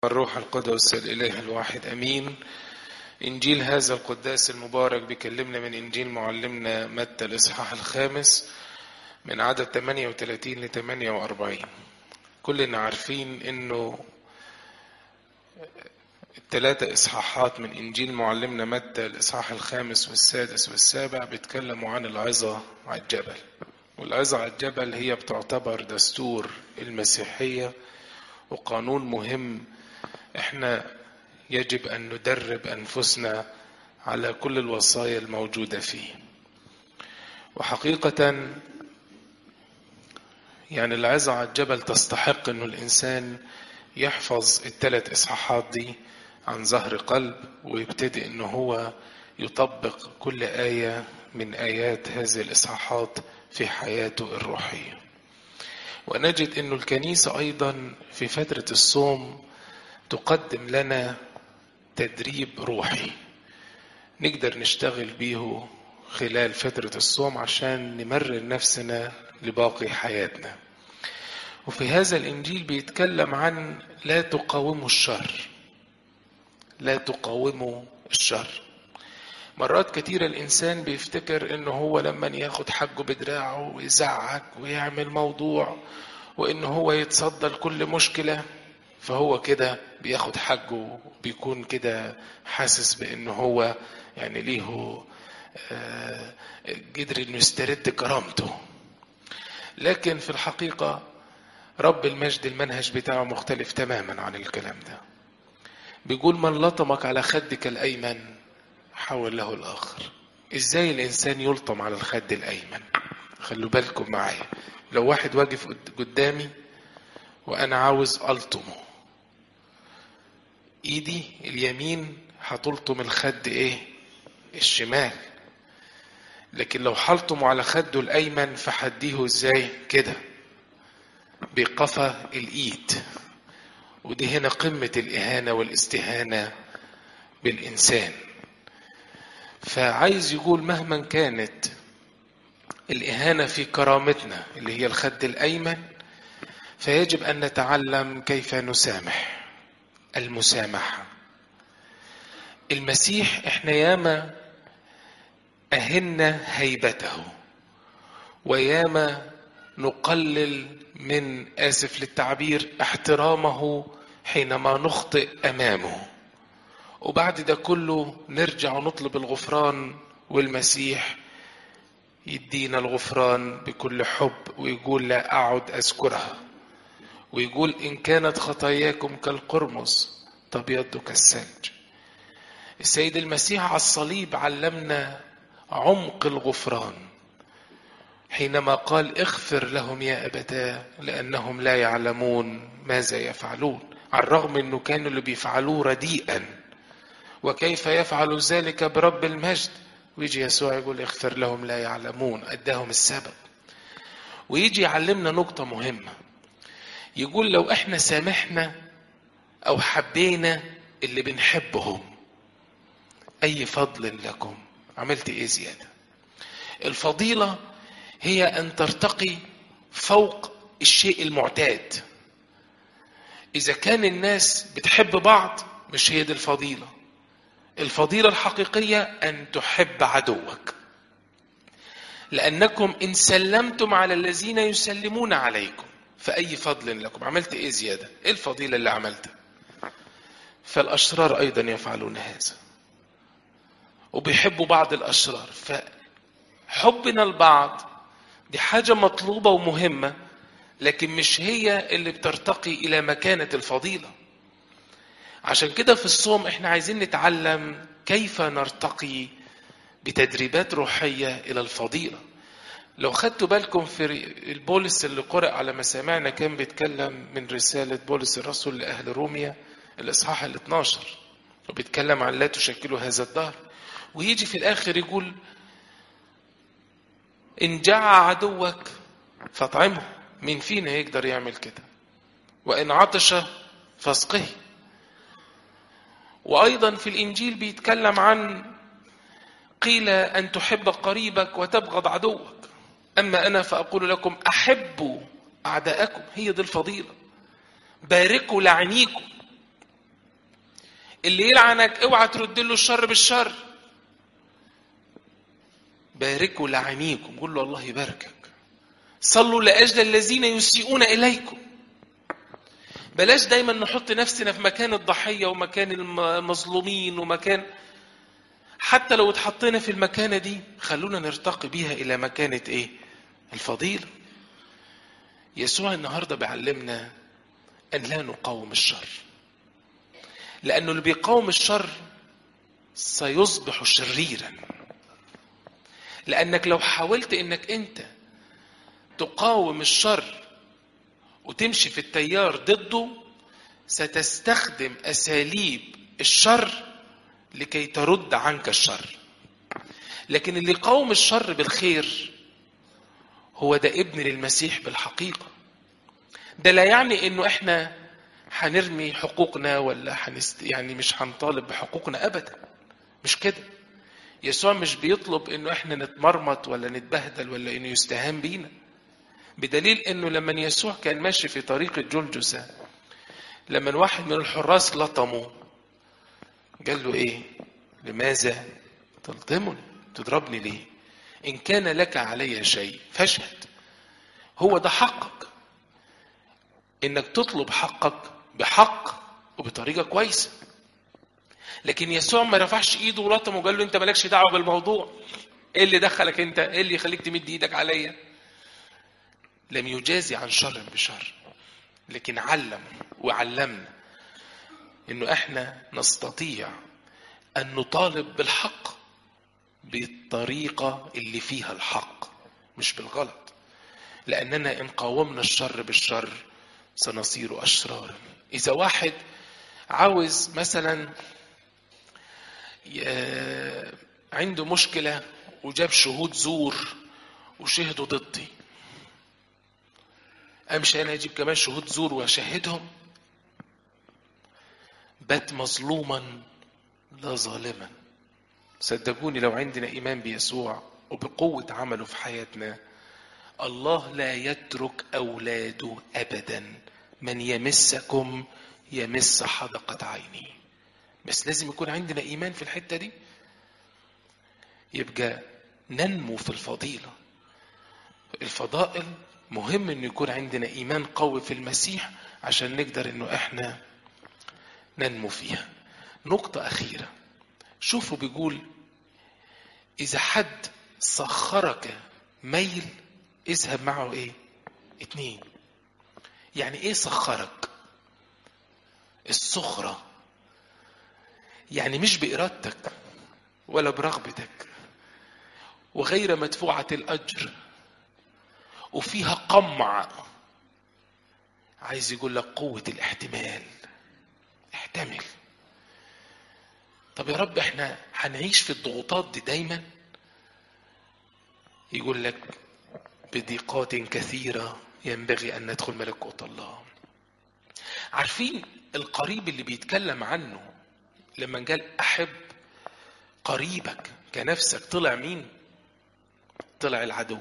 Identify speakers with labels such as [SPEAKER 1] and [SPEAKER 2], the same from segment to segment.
[SPEAKER 1] الروح القدس الإله الواحد أمين. إنجيل هذا القداس المبارك بيكلمنا من إنجيل معلمنا متى الإصحاح 5 من عدد 38 ل 48. كلنا عارفين إنه الثلاثة إصحاحات من إنجيل معلمنا متى الإصحاح 5 والسادس والسابع بيتكلموا عن العظة على الجبل، والعظة على الجبل هي بتعتبر دستور المسيحية وقانون مهم. احنا يجب ان ندرب انفسنا على كل الوصايا الموجودة فيه. وحقيقة يعني العظة على الجبل تستحق انه الانسان يحفظ الثلاث اصحاحات دي عن ظهر قلب، ويبتدي انه هو يطبق كل آية من آيات هذه الاصحاحات في حياته الروحية. ونجد انه الكنيسة ايضا في فترة الصوم تقدم لنا تدريب روحي نقدر نشتغل بيه خلال فترة الصوم عشان نمرن نفسنا لباقي حياتنا. وفي هذا الإنجيل بيتكلم عن لا تقاوموا الشر، لا تقاوموا الشر. مرات كتيرة الإنسان بيفتكر إنه هو لما ياخد حقه بدراعه ويزعق ويعمل موضوع وإنه هو يتصدى لكل مشكلة فهو كده بياخد حقه، بيكون كده حاسس بأنه هو يعني ليه قدر انه يسترد كرامته. لكن في الحقيقة رب المجد المنهج بتاعه مختلف تماما عن الكلام ده. بيقول من لطمك على خدك الأيمن حول له الآخر. ازاي الإنسان يلطم على الخد الأيمن؟ خلوا بالكم معايا، لو واحد واقف قدامي وأنا عاوز ألطمه، ايدي اليمين هتلطم الخد الشمال، لكن لو حلطمه على خده الايمن فحديه ازاي كده بقفا الايد. ودي هنا قمة الاهانة والاستهانة بالانسان. فعايز يقول مهما كانت الاهانة في كرامتنا اللي هي الخد الايمن، فيجب ان نتعلم كيف نسامح. المسامحة. المسيح احنا ياما أهنا هيبته، وياما نقلل من آسف للتعبير احترامه حينما نخطئ أمامه، وبعد ده كله نرجع ونطلب الغفران، والمسيح يدينا الغفران بكل حب ويقول لا أعد أذكرها، ويقول إن كانت خطاياكم كالقرمز تبيض كالثلج. السيد المسيح على الصليب علمنا عمق الغفران حينما قال اغفر لهم يا أبتاه لأنهم لا يعلمون ماذا يفعلون، على الرغم أنه كانوا اللي بيفعلوه رديئا، وكيف يفعل ذلك برب المجد. ويجي يسوع يقول اغفر لهم لا يعلمون، أداهم السبب. ويجي يعلمنا نقطة مهمة، يقول لو احنا سامحنا او حبينا اللي بنحبهم اي فضل لكم. عملت ايه زيادة؟ الفضيلة هي ان ترتقي فوق الشيء المعتاد. اذا كان الناس بتحب بعض مش هي دي الفضيلة. الفضيلة الحقيقية ان تحب عدوك، لانكم ان سلمتم على الذين يسلمون عليكم فأي فضل لكم. عملت ايه زيادة؟ ايه الفضيلة اللي عملتها؟ فالأشرار أيضا يفعلون هذا، وبيحبوا بعض الأشرار. فحبنا البعض دي حاجة مطلوبة ومهمة، لكن مش هي اللي بترتقي إلى مكانة الفضيلة. عشان كده في الصوم احنا عايزين نتعلم كيف نرتقي بتدريبات روحية إلى الفضيلة. لو خدتوا بالكم في البولس اللي قرأ على مسامعنا كان بيتكلم من رسالة بولس الرسول لأهل روميا الإصحاح 12، وبيتكلم عن لا تشكلوا هذا الدهر، ويجي في الآخر يقول إن جاع عدوك فاطعمه. مين فينا يقدر يعمل كده؟ وإن عطش فاسقه. وأيضا في الإنجيل بيتكلم عن قيل أن تحب قريبك وتبغض عدوك، أما أنا فأقول لكم أحبوا أعداءكم. هي دي الفضيلة. باركوا لعنيكم. اللي يلعنك اوعى ترد له الشر بالشر. باركوا لعينيكم، قول له الله يباركك. صلوا لأجل الذين يسيئون إليكم. بلاش دايما نحط نفسنا في مكان الضحية ومكان المظلومين ومكان، حتى لو اتحطينا في المكانة دي خلونا نرتقي بيها إلى مكانة إيه؟ الفضيلة. يسوع النهاردة بيعلمنا أن لا نقاوم الشر، لأنه اللي بيقاوم الشر سيصبح شريرا. لأنك لو حاولت أنك أنت تقاوم الشر وتمشي في التيار ضده ستستخدم أساليب الشر لكي ترد عنك الشر. لكن اللي يقاوم الشر بالخير هو ده ابن للمسيح بالحقيقة. ده لا يعني انه احنا هنرمي حقوقنا ولا يعني مش هنطالب بحقوقنا ابدا، مش كده. يسوع مش بيطلب انه احنا نتمرمط ولا نتبهدل ولا انه يستهان بينا، بدليل انه لما يسوع كان ماشي في طريق الجلجسة، لما واحد من الحراس لطمه قال له ايه؟ لماذا تلطمني؟ تضربني ليه؟ ان كان لك علي شيء فاشهد. هو ده حقك، انك تطلب حقك بحق وبطريقة كويسة. لكن يسوع ما رفعش ايده ولطمه وقال له انت مالكش دعوة بالموضوع، ايه اللي دخلك انت؟ ايه اللي يخليك تمد ايدك عليا؟ لم يجازي عن شر بشر، لكن علم وعلمنا انه احنا نستطيع ان نطالب بالحق بالطريقة اللي فيها الحق مش بالغلط. لاننا ان قاومنا الشر بالشر سنصير اشرارا. اذا واحد عاوز مثلا عنده مشكلة وجاب شهود زور وشهدوا ضدي، امشي انا اجيب كمان شهود زور واشهدهم؟ بات مظلوما لا ظالما. صدقوني لو عندنا ايمان بيسوع وبقوة عمله في حياتنا، الله لا يترك اولاده ابدا. من يمسكم يمس حدقة عيني. بس لازم يكون عندنا ايمان في الحتة دي، يبقى ننمو في الفضيلة. الفضائل مهم انه يكون عندنا ايمان قوي في المسيح عشان نقدر انه احنا ننمو فيها. نقطة اخيرة، شوفوا بيقول اذا حد سخرك ميل اذهب معه ايه؟ 2. يعني ايه سخرك؟ السخرة يعني مش بإرادتك ولا برغبتك وغير مدفوعة الأجر وفيها قمع. عايز يقول لك قوة الاحتمال، احتمل. طب يا رب احنا هنعيش في الضغوطات دي دايما؟ يقول لك بضيقات كثيرة ينبغي أن ندخل ملكوت الله. عارفين القريب اللي بيتكلم عنه لما قال أحب قريبك كنفسك، طلع مين؟ طلع العدو.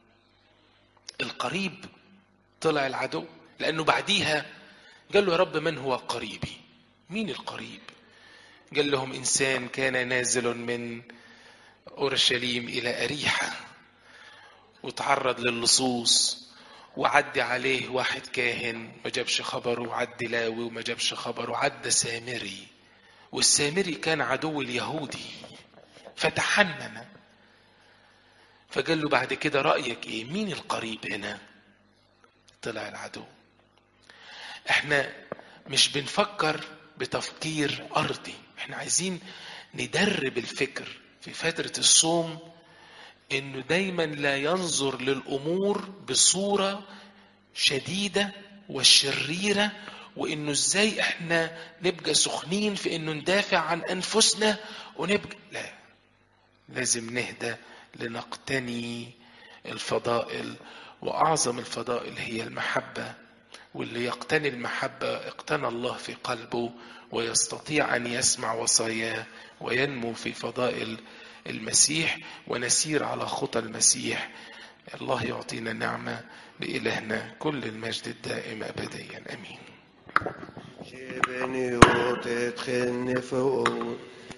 [SPEAKER 1] القريب طلع العدو، لأنه بعديها قال له يا رب من هو قريبي؟ مين القريب؟ قال لهم إنسان كان نازل من أورشليم إلى أريحة وتعرض للصوص وعدي عليه واحد كاهن ما جابش خبره، وعدي لاوي وما جابش خبره، وعدى سامري والسامري كان عدو اليهودي فتحنن. فقال له بعد كده رأيك ايه؟ مين القريب هنا؟ طلع العدو. احنا مش بنفكر بتفكير أرضي، احنا عايزين ندرب الفكر في فترة الصوم انه دايما لا ينظر للأمور بصورة شديدة وشريرة، وانه ازاي احنا نبقى سخنين في انه ندافع عن انفسنا ونبقى لا، لازم نهدى لنقتني الفضائل. واعظم الفضائل هي المحبة، واللي يقتني المحبة اقتنى الله في قلبه ويستطيع ان يسمع وصاياه وينمو في فضائل المسيح ونسير على خطى المسيح. الله يعطينا نعمة. لإلهنا كل المجد الدائم أبديا آمين.
[SPEAKER 2] بنيوت تخنفون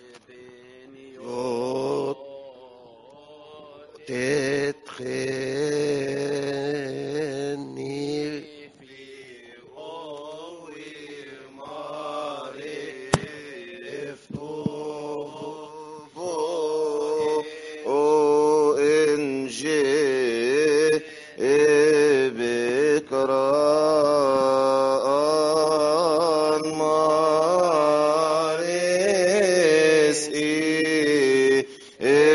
[SPEAKER 2] يوت تتخني في قوي ماري افتوفو او انجي بكرا